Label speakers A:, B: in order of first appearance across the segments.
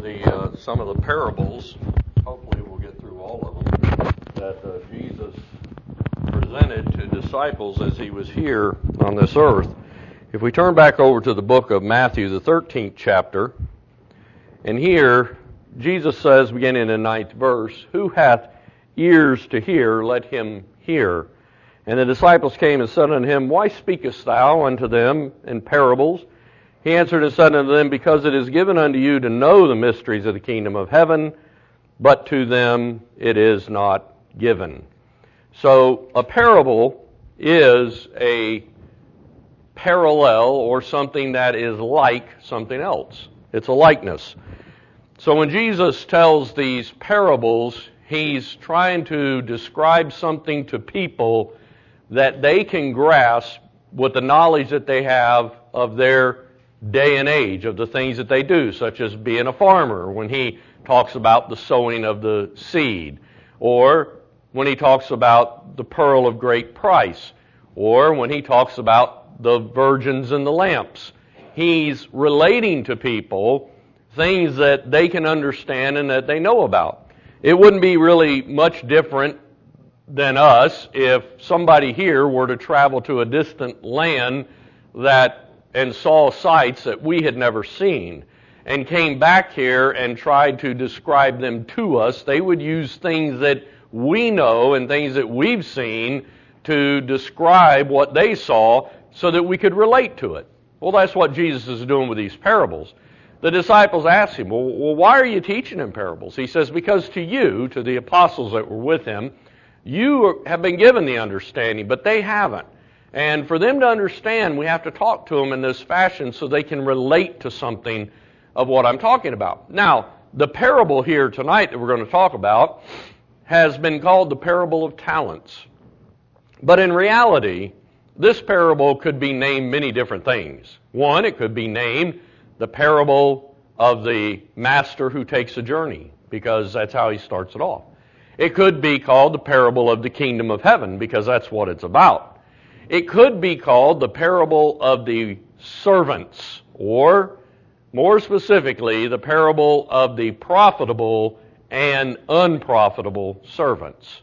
A: some of the parables. Hopefully we'll get through all of them that Jesus presented to disciples as he was here on this earth. If we turn back over to the book of Matthew, the 13th chapter, and here Jesus says, beginning in the 9th verse, "Who hath ears to hear, let him hear. And the disciples came and said unto him, Why speakest thou unto them in parables? He answered and said unto them, Because it is given unto you to know the mysteries of the kingdom of heaven, but to them it is not given." So a parable is a parallel or something that is like something else. It's a likeness. So when Jesus tells these parables, he's trying to describe something to people that they can grasp with the knowledge that they have of their day and age, of the things that they do, such as being a farmer, when he talks about the sowing of the seed, or when he talks about the pearl of great price, or when he talks about the virgins and the lamps. He's relating to people things that they can understand and that they know about. It wouldn't be really much different than us if somebody here were to travel to a distant land and saw sights that we had never seen and came back here and tried to describe them to us. They would use things that we know and things that we've seen to describe what they saw so that we could relate to it. Well, that's what Jesus is doing with these parables. The disciples asked him, well, why are you teaching in parables? He says, because to you, to the apostles that were with him, you have been given the understanding, but they haven't. And for them to understand, we have to talk to them in this fashion so they can relate to something of what I'm talking about. Now, the parable here tonight that we're going to talk about has been called the parable of talents. But in reality, this parable could be named many different things. One, it could be named the parable of the master who takes a journey, because that's how he starts it off. It could be called the parable of the kingdom of heaven, because that's what it's about. It could be called the parable of the servants, or more specifically, the parable of the profitable and unprofitable servants.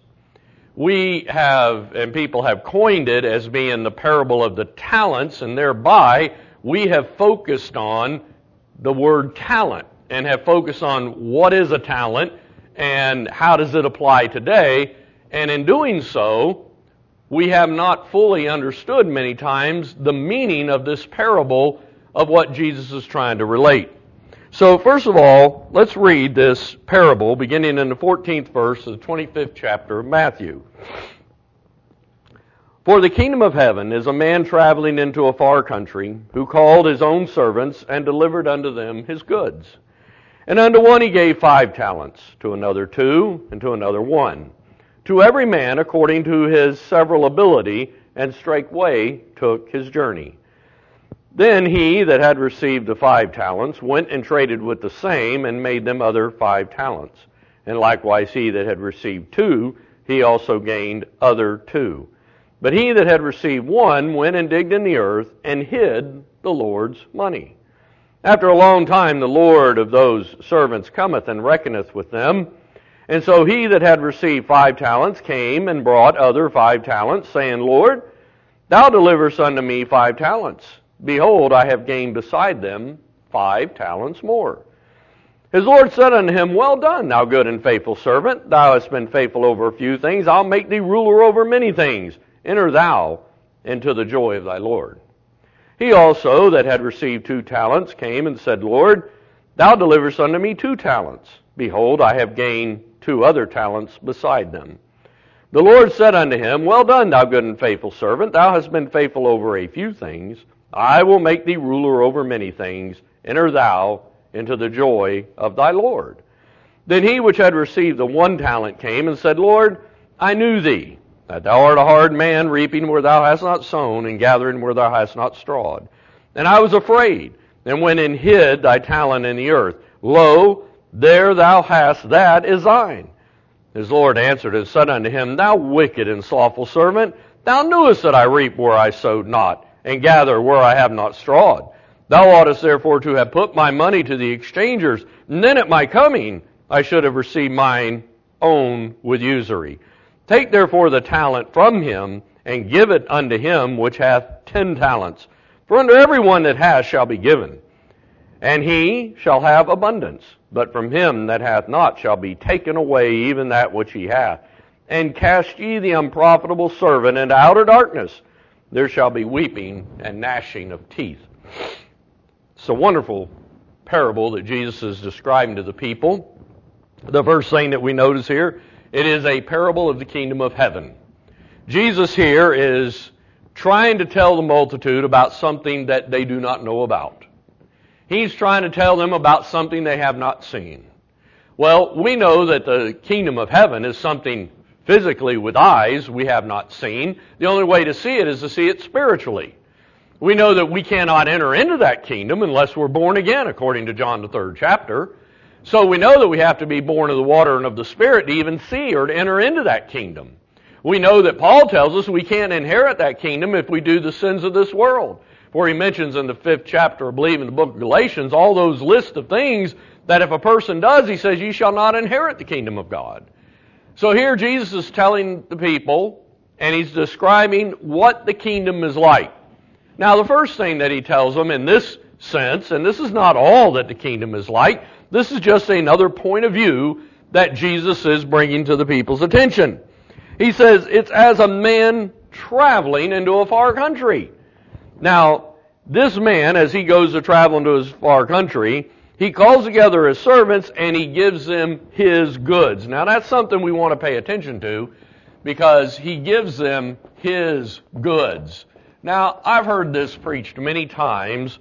A: We have, and people have coined it as being the parable of the talents, and thereby we have focused on the word talent and have focused on what is a talent and how does it apply today. And in doing so, we have not fully understood many times the meaning of this parable of what Jesus is trying to relate. So first of all, let's read this parable beginning in the 14th verse of the 25th chapter of Matthew. "For the kingdom of heaven is a man traveling into a far country, who called his own servants and delivered unto them his goods. And unto one he gave 5 talents, to another 2, and to another 1, to every man according to his several ability, and straightway took his journey. Then he that had received the 5 talents went and traded with the same, and made them other 5 talents. And likewise he that had received 2, he also gained other 2. But he that had received 1 went and digged in the earth, and hid the Lord's money. After a long time the Lord of those servants cometh and reckoneth with them. And so he that had received 5 talents came and brought other 5 talents, saying, Lord, thou deliverest unto me 5 talents. Behold, I have gained beside them 5 talents more. His Lord said unto him, Well done, thou good and faithful servant. Thou hast been faithful over a few things. I'll make thee ruler over many things. Enter thou into the joy of thy Lord. He also that had received 2 talents came and said, Lord, thou deliverest unto me 2 talents. Behold, I have gained 2 other talents beside them. The Lord said unto him, Well done, thou good and faithful servant. Thou hast been faithful over a few things. I will make thee ruler over many things. Enter thou into the joy of thy Lord. Then he which had received the 1 talent came and said, Lord, I knew thee, that thou art a hard man, reaping where thou hast not sown, and gathering where thou hast not strawed. And I was afraid, and went and hid thy talent in the earth. Lo, there thou hast, that is thine. His Lord answered and said unto him, Thou wicked and slothful servant, thou knewest that I reap where I sowed not, and gather where I have not strawed. Thou oughtest therefore to have put my money to the exchangers, and then at my coming I should have received mine own with usury. Take therefore the talent from him, and give it unto him which hath 10 talents. For unto every one that hath shall be given, and he shall have abundance. But from him that hath not shall be taken away even that which he hath. And cast ye the unprofitable servant into outer darkness. There shall be weeping and gnashing of teeth. It's a wonderful parable that Jesus is describing to the people. The first thing that we notice here, it is a parable of the kingdom of heaven. Jesus here is trying to tell the multitude about something that they do not know about. He's trying to tell them about something they have not seen. Well, we know that the kingdom of heaven is something physically with eyes we have not seen. The only way to see it is to see it spiritually. We know that we cannot enter into that kingdom unless we're born again, according to John the 3rd chapter. So we know that we have to be born of the water and of the Spirit to even see or to enter into that kingdom. We know that Paul tells us we can't inherit that kingdom if we do the sins of this world. For he mentions in the 5th chapter, I believe, in the book of Galatians, all those lists of things that if a person does, he says, ye shall not inherit the kingdom of God. So here Jesus is telling the people, and he's describing what the kingdom is like. Now the first thing that he tells them in this sense, and this is not all that the kingdom is like, this is just another point of view that Jesus is bringing to the people's attention. He says, it's as a man traveling into a far country. Now, this man, as he goes to travel into his far country, he calls together his servants and he gives them his goods. Now, that's something we want to pay attention to because he gives them his goods. Now, I've heard this preached many times,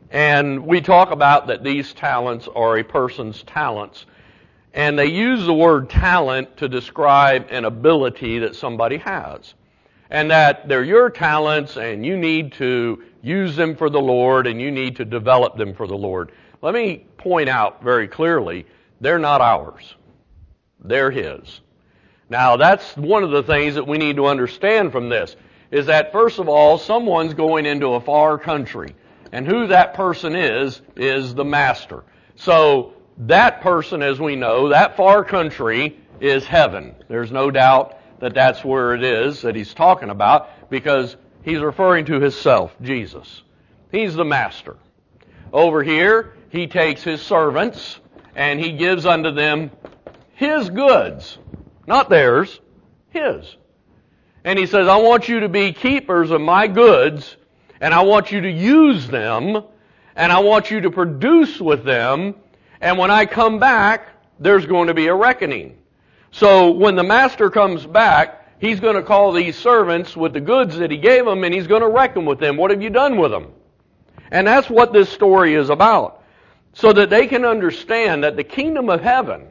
A: and we talk about that these talents are a person's talents. And they use the word talent to describe an ability that somebody has. And that they're your talents and you need to use them for the Lord and you need to develop them for the Lord. Let me point out very clearly, they're not ours. They're His. Now that's one of the things that we need to understand from this, is that first of all, someone's going into a far country. And who that person is the master. So that person, as we know, that far country is heaven. There's no doubt that that's where it is that he's talking about because he's referring to himself, Jesus. He's the master. Over here, he takes his servants and he gives unto them his goods. Not theirs, his. And he says, I want you to be keepers of my goods and I want you to use them and I want you to produce with them. And when I come back, there's going to be a reckoning. So when the master comes back, he's going to call these servants with the goods that he gave them and he's going to reckon with them. What have you done with them? And that's what this story is about. So that they can understand that the kingdom of heaven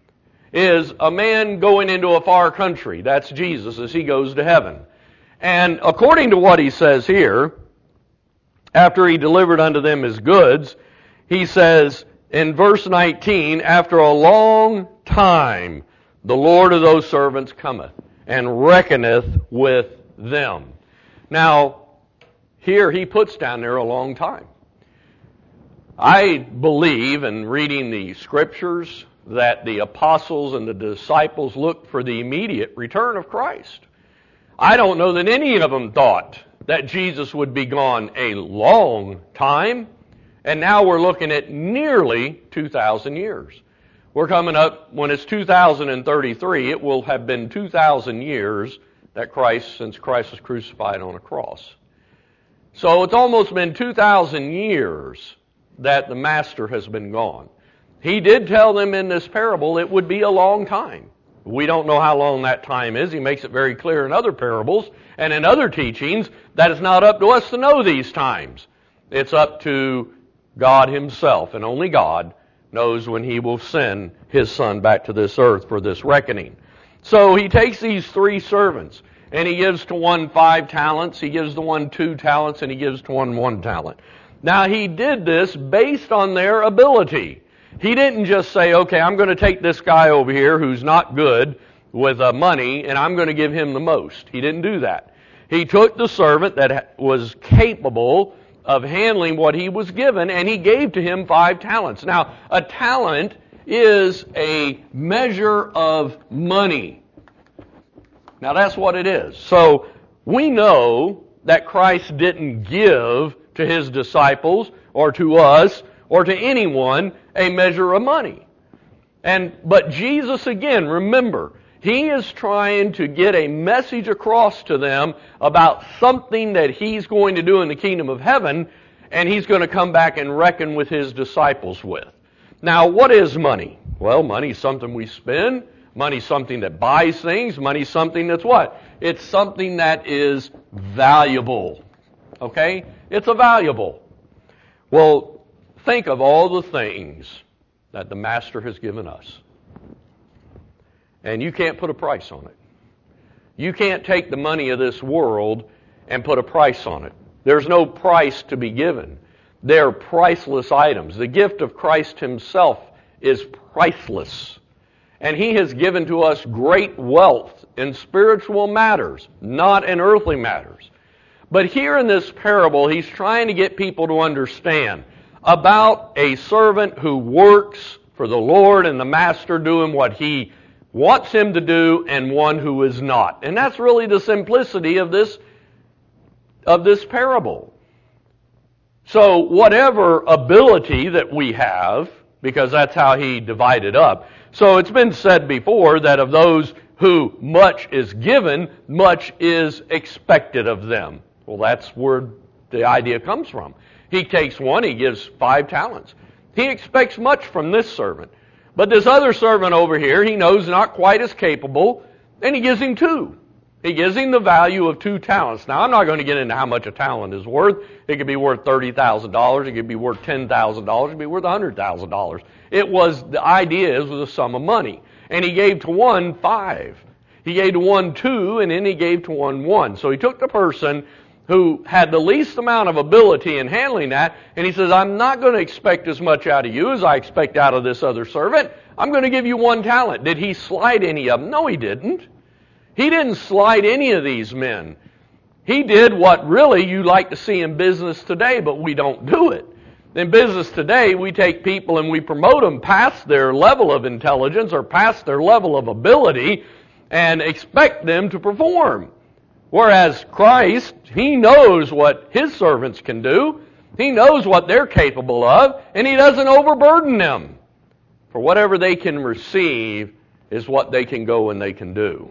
A: is a man going into a far country. That's Jesus as he goes to heaven. And according to what he says here, after he delivered unto them his goods, he says in verse 19, after a long time, the Lord of those servants cometh and reckoneth with them. Now, here he puts down there a long time. I believe in reading the scriptures that the apostles and the disciples looked for the immediate return of Christ. I don't know that any of them thought that Jesus would be gone a long time, and now we're looking at nearly 2,000 years. We're coming up, when it's 2033, it will have been 2,000 years that since Christ was crucified on a cross. So it's almost been 2,000 years that the Master has been gone. He did tell them in this parable it would be a long time. We don't know how long that time is. He makes it very clear in other parables and in other teachings that it's not up to us to know these times. It's up to God Himself, and only God knows when He will send His Son back to this earth for this reckoning. So He takes these three servants, and He gives to one 5 talents, He gives to one 2 talents, and He gives to one 1 talent. Now He did this based on their ability. He didn't just say, okay, I'm going to take this guy over here who's not good with money, and I'm going to give him the most. He didn't do that. He took the servant that was capable of handling what he was given, and he gave to him 5 talents. Now, a talent is a measure of money. Now, that's what it is. So, we know that Christ didn't give to his disciples or to us or to anyone a measure of money. But Jesus, again, remember, he is trying to get a message across to them about something that he's going to do in the kingdom of heaven, and he's going to come back and reckon with his disciples with. Now, what is money? Well, money is something we spend. Money is something that buys things. Money is something that's what? It's something that is valuable. Okay? It's a valuable. Well, think of all the things that the Master has given us. And you can't put a price on it. You can't take the money of this world and put a price on it. There's no price to be given. They're priceless items. The gift of Christ himself is priceless. And he has given to us great wealth in spiritual matters, not in earthly matters. But here in this parable, he's trying to get people to understand about a servant who works for the Lord and the Master doing what he wants him to do, and one who is not. And that's really the simplicity of this parable. So whatever ability that we have, because that's how he divided up. So it's been said before that of those who much is given, much is expected of them. Well, that's where the idea comes from. He takes one, he gives 5 talents. He expects much from this servant. But this other servant over here, he knows not quite as capable, and he gives him 2. He gives him the value of 2 talents. Now, I'm not going to get into how much a talent is worth. It could be worth $30,000. It could be worth $10,000. It could be worth $100,000. The idea was a sum of money. And he gave to one 5. He gave to one 2, and then he gave to one 1. So he took the person who had the least amount of ability in handling that, and he says, I'm not going to expect as much out of you as I expect out of this other servant. I'm going to give you 1 talent. Did he slight any of them? No, he didn't. He didn't slight any of these men. He did what really you like to see in business today, but we don't do it. In business today, we take people and we promote them past their level of intelligence or past their level of ability and expect them to perform. Whereas Christ, he knows what his servants can do. He knows what they're capable of, and he doesn't overburden them. For whatever they can receive is what they can go and they can do.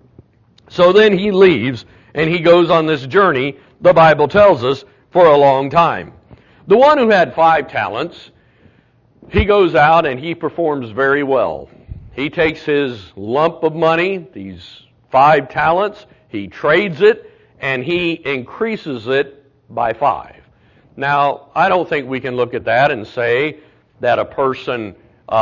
A: So then he leaves, and he goes on this journey, the Bible tells us, for a long time. The one who had 5 talents, he goes out and he performs very well. He takes his lump of money, these 5 talents, he trades it, and he increases it by 5. Now, I don't think we can look at that and say that a person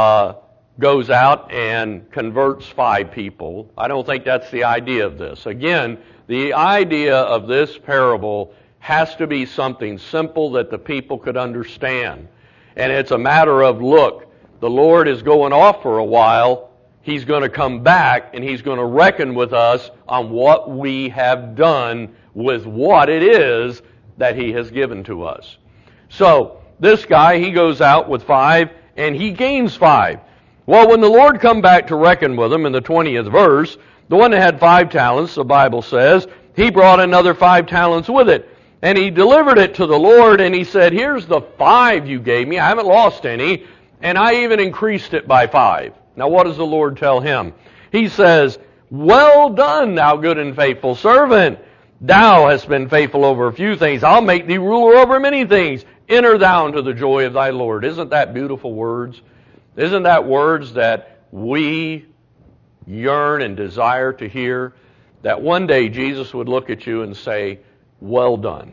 A: goes out and converts 5 people. I don't think that's the idea of this. Again, the idea of this parable has to be something simple that the people could understand. And it's a matter of, look, the Lord is going off for a while. He's going to come back, and he's going to reckon with us on what we have done with what it is that he has given to us. So, this guy, he goes out with 5, and he gains 5. Well, when the Lord come back to reckon with him in the 20th verse, the one that had 5 talents, the Bible says, he brought another 5 talents with it. And he delivered it to the Lord, and he said, here's the 5 you gave me. I haven't lost any, and I even increased it by 5. Now, what does the Lord tell him? He says, well done, thou good and faithful servant. Thou hast been faithful over a few things. I'll make thee ruler over many things. Enter thou into the joy of thy Lord. Isn't that beautiful words? Isn't that words that we yearn and desire to hear? That one day Jesus would look at you and say, well done.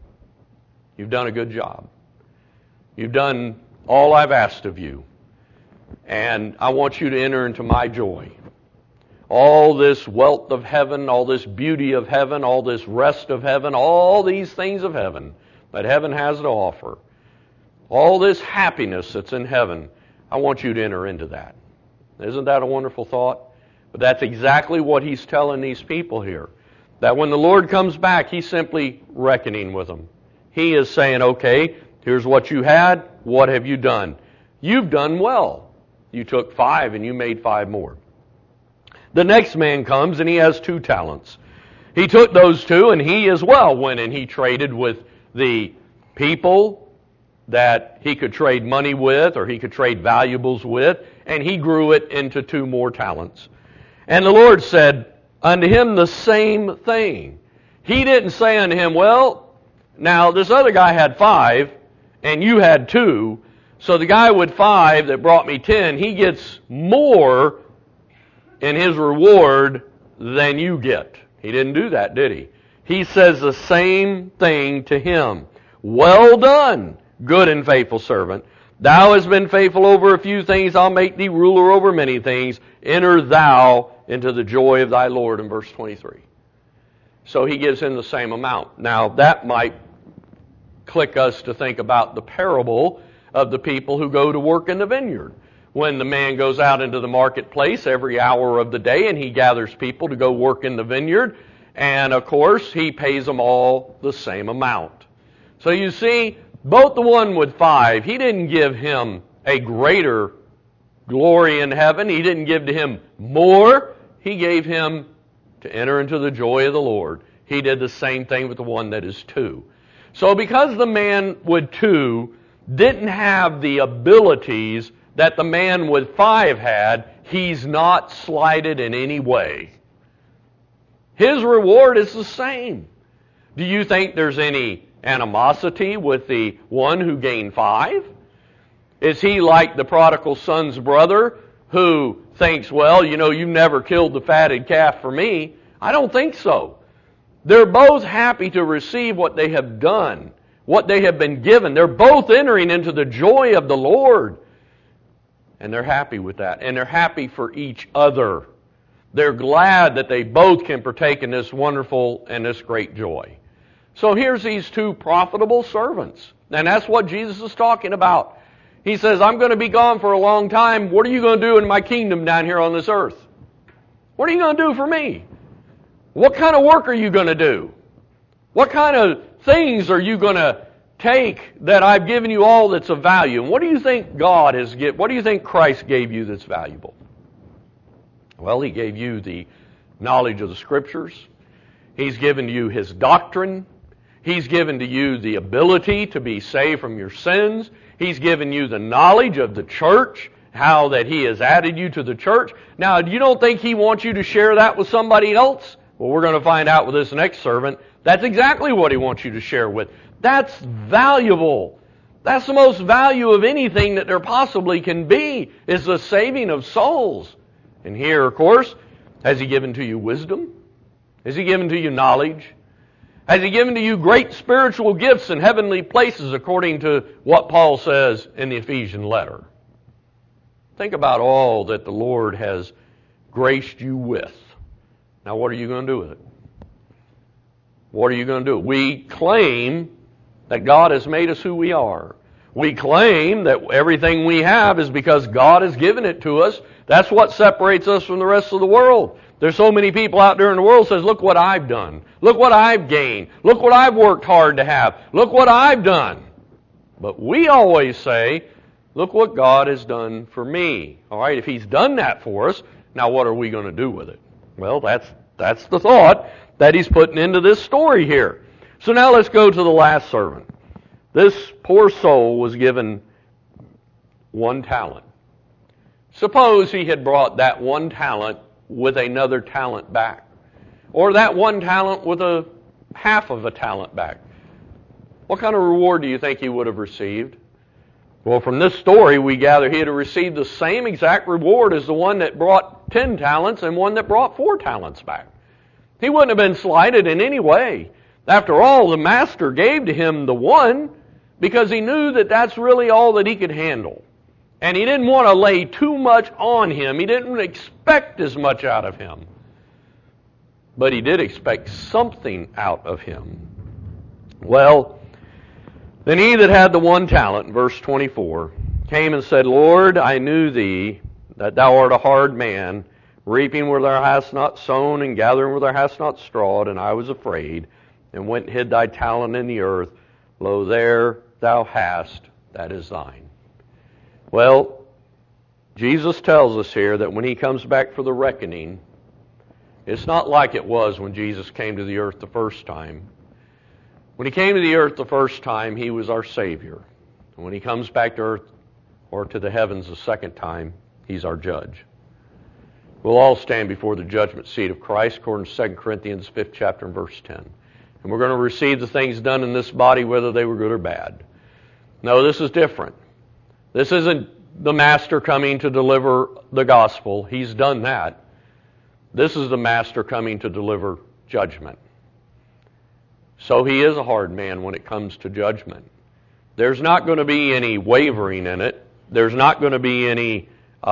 A: You've done a good job. You've done all I've asked of you. And I want you to enter into my joy. All this wealth of heaven, all this beauty of heaven, all this rest of heaven, all these things of heaven that heaven has to offer, all this happiness that's in heaven, I want you to enter into that. Isn't that a wonderful thought? But that's exactly what he's telling these people here. That when the Lord comes back, he's simply reckoning with them. He is saying, okay, here's what you had. What have you done? You've done well. You took 5 and you made 5 more. The next man comes and he has 2 talents. He took those 2 and he as well went and he traded with the people that he could trade money with or he could trade valuables with, and he grew it into 2 more talents. And the Lord said unto him the same thing. He didn't say unto him, well, now this other guy had 5 and you had 2, so the guy with 5 that brought me 10, he gets more in his reward than you get. He didn't do that, did he? He says the same thing to him. Well done, good and faithful servant. Thou hast been faithful over a few things. I'll make thee ruler over many things. Enter thou into the joy of thy Lord, in verse 23. So he gives him the same amount. Now that might click us to think about the parable of the people who go to work in the vineyard. When the man goes out into the marketplace every hour of the day and he gathers people to go work in the vineyard, and of course he pays them all the same amount. So you see, both the one with 5, he didn't give him a greater glory in heaven. He didn't give to him more. He gave him to enter into the joy of the Lord. He did the same thing with the one that is 2. So because the man with 2 didn't have the abilities that the man with 5 had, he's not slighted in any way. His reward is the same. Do you think there's any animosity with the one who gained 5? Is he like the prodigal son's brother who thinks, well, you never killed the fatted calf for me? I don't think so. They're both happy to receive what they have done, what they have been given. They're both entering into the joy of the Lord. And they're happy with that. And they're happy for each other. They're glad that they both can partake in this wonderful and this great joy. So here's these 2 profitable servants. And that's what Jesus is talking about. He says, I'm going to be gone for a long time. What are you going to do in my kingdom down here on this earth? What are you going to do for me? What kind of work are you going to do? What kind of things are you going to take that I've given you all that's of value? And what do you think what do you think Christ gave you that's valuable? Well, He gave you the knowledge of the Scriptures. He's given you His doctrine. He's given to you the ability to be saved from your sins. He's given you the knowledge of the church, how that He has added you to the church. Now, you don't think He wants you to share that with somebody else? Well, we're going to find out with this next servant. That's exactly what He wants you to share with. That's valuable. That's the most value of anything that there possibly can be, is the saving of souls. And here, of course, has He given to you wisdom? Has He given to you knowledge? Has He given to you great spiritual gifts in heavenly places, according to what Paul says in the Ephesian letter? Think about all that the Lord has graced you with. Now, what are you going to do with it? What are you going to do? We claim that God has made us who we are. We claim that everything we have is because God has given it to us. That's what separates us from the rest of the world. There's so many people out there in the world says, look what I've done. Look what I've gained. Look what I've worked hard to have. Look what I've done. But we always say, look what God has done for me. All right, if He's done that for us, now what are we going to do with it? Well, that's the thought that He's putting into this story here. So now let's go to the last servant. This poor soul was given 1 talent. Suppose he had brought that 1 talent with another talent back, or that 1 talent with a half of a talent back. What kind of reward do you think he would have received? Well, from this story, we gather he had received the same exact reward as the one that brought 10 talents and one that brought 4 talents back. He wouldn't have been slighted in any way. After all, the master gave to him the 1 because he knew that that's really all that he could handle. And he didn't want to lay too much on him. He didn't expect as much out of him. But he did expect something out of him. Well, then he that had the 1 talent, verse 24, came and said, Lord, I knew thee, that thou art a hard man, reaping where thou hast not sown, and gathering where thou hast not strawed, and I was afraid, and went and hid thy talent in the earth. Lo, there thou hast, that is thine. Well, Jesus tells us here that when he comes back for the reckoning, it's not like it was when Jesus came to the earth the first time. When he came to the earth the first time, he was our Savior. And when he comes back to earth or to the heavens the second time, he's our judge. We'll all stand before the judgment seat of Christ, according to 2 Corinthians 5th chapter and verse 10. And we're going to receive the things done in this body, whether they were good or bad. No, this is different. This isn't the Master coming to deliver the gospel. He's done that. This is the Master coming to deliver judgment. So he is a hard man when it comes to judgment. There's not going to be any wavering in it. There's not going to be any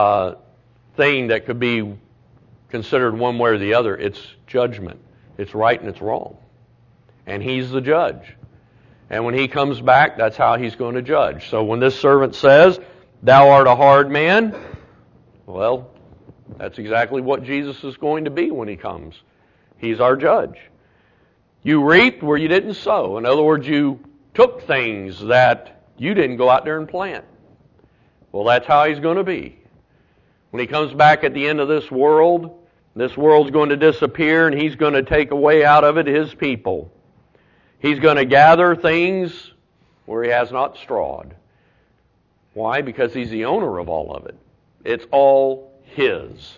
A: thing that could be considered one way or the other. It's judgment. It's right and it's wrong. And he's the judge. And when he comes back, that's how he's going to judge. So when this servant says, thou art a hard man, well, that's exactly what Jesus is going to be when he comes. He's our judge. You reaped where you didn't sow. In other words, you took things that you didn't go out there and plant. Well, that's how he's going to be. When he comes back at the end of this world's going to disappear, and he's going to take away out of it his people. He's going to gather things where he has not strawed. Why? Because he's the owner of all of it. It's all his.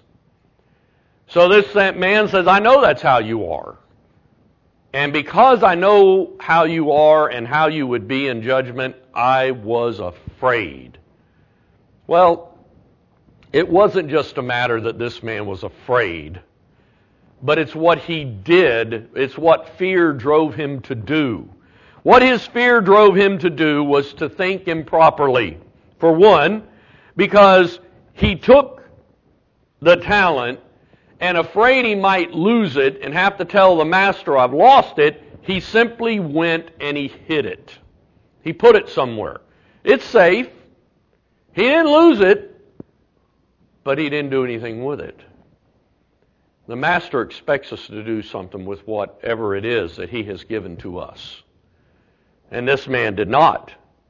A: So this man says, I know that's how you are. And because I know how you are and how you would be in judgment, I was afraid. Well, it wasn't just a matter that this man was afraid, but it's what he did. It's what fear drove him to do. What his fear drove him to do was to think improperly. For one, because he took the talent and afraid he might lose it and have to tell the master, I've lost it, he simply went and he hid it. He put it somewhere. It's safe. He didn't lose it, but he didn't do anything with it. The master expects us to do something with whatever it is that he has given to us. And this man did not.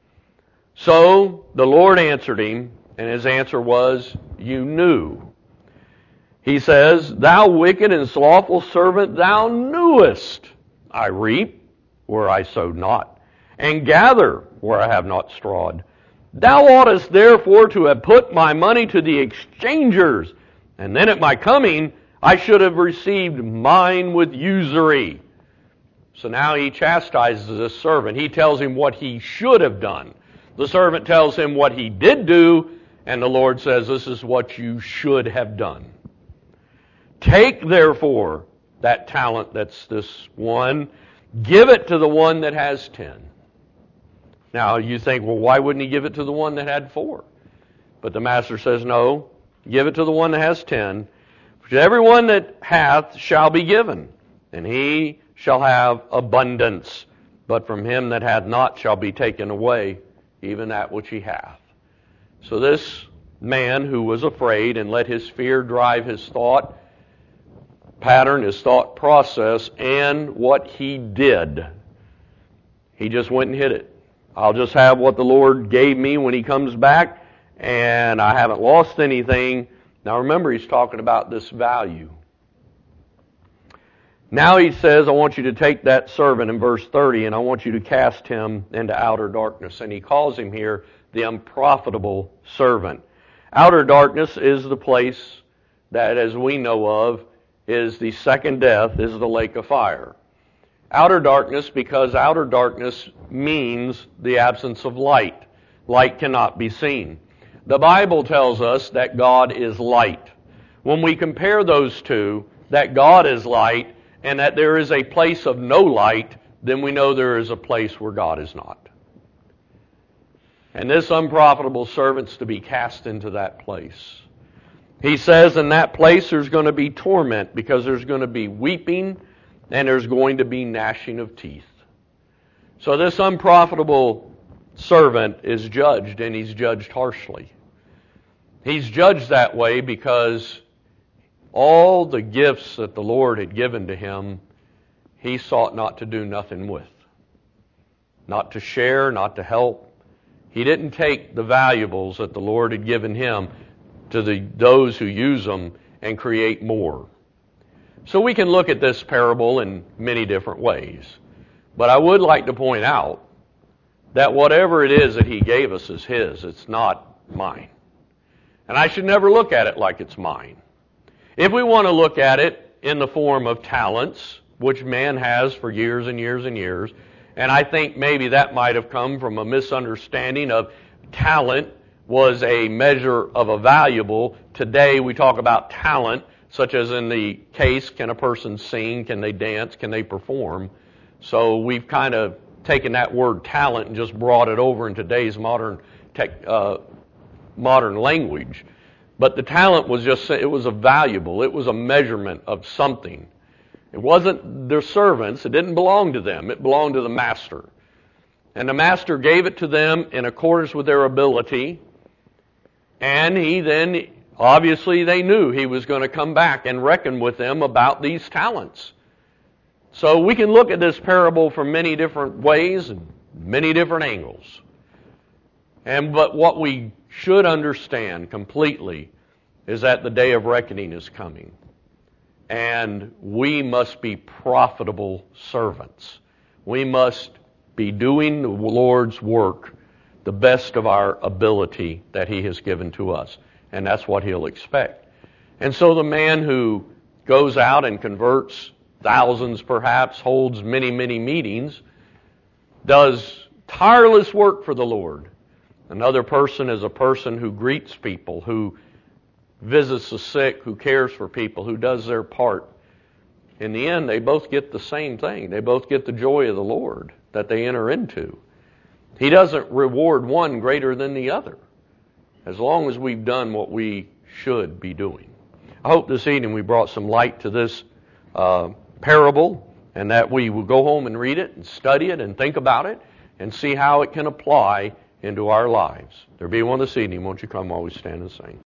A: So the Lord answered him, and his answer was, you knew. He says, thou wicked and slothful servant, thou knewest I reap where I sowed not, and gather where I have not strawed. Thou oughtest therefore to have put my money to the exchangers, and then at my coming I should have received mine with usury. So now he chastises this servant. He tells him what he should have done. The servant tells him what he did do, and the Lord says, this is what you should have done. Take, therefore, that talent that's this one, give it to the one that has 10. Now, you think, well, why wouldn't he give it to the one that had 4? But the master says, no, give it to the one that has 10. For to everyone that hath shall be given, and he shall have abundance. But from him that hath not shall be taken away even that which he hath. So this man who was afraid and let his fear drive his thought pattern, his thought process, and what he did, he just went and hid it. I'll just have what the Lord gave me when he comes back, and I haven't lost anything. Now remember, he's talking about this value. Now he says, I want you to take that servant in verse 30, and I want you to cast him into outer darkness. And he calls him here the unprofitable servant. Outer darkness is the place that, as we know of, is the second death, is the lake of fire. Outer darkness, because outer darkness means the absence of light. Light cannot be seen. The Bible tells us that God is light. When we compare those two, that God is light and that there is a place of no light, then we know there is a place where God is not. And this unprofitable servant's to be cast into that place. He says in that place there's going to be torment because there's going to be weeping and there's going to be gnashing of teeth. So this unprofitable servant is judged, and he's judged harshly. He's judged that way because all the gifts that the Lord had given to him, he sought not to do nothing with. not to share, not to help. He didn't take the valuables that the Lord had given him to those who use them and create more. So we can look at this parable in many different ways. But I would like to point out that whatever it is that he gave us is his. It's not mine. And I should never look at it like it's mine. If we want to look at it in the form of talents, which man has for years and years and years, and I think maybe that might have come from a misunderstanding of talent was a measure of a valuable. Today we talk about talent, such as in the case, can a person sing, can they dance, can they perform? So we've kind of taken that word talent and just brought it over in today's modern language. But the talent was it was a valuable, it was a measurement of something. It wasn't their servants, it didn't belong to them, it belonged to the master. And the master gave it to them in accordance with their ability, and he then, obviously they knew he was going to come back and reckon with them about these talents. So we can look at this parable from many different ways and many different angles. But what we should understand completely is that the day of reckoning is coming. And we must be profitable servants. We must be doing the Lord's work the best of our ability that he has given to us. And that's what he'll expect. And so the man who goes out and converts thousands perhaps, holds many, many meetings, does tireless work for the Lord. Another person is a person who greets people, who visits the sick, who cares for people, who does their part. In the end, they both get the same thing. They both get the joy of the Lord that they enter into. He doesn't reward one greater than the other, as long as we've done what we should be doing. I hope this evening we brought some light to this parable, and that we will go home and read it and study it and think about it and see how it can apply into our lives. There be one this evening. Won't you come while we stand and sing?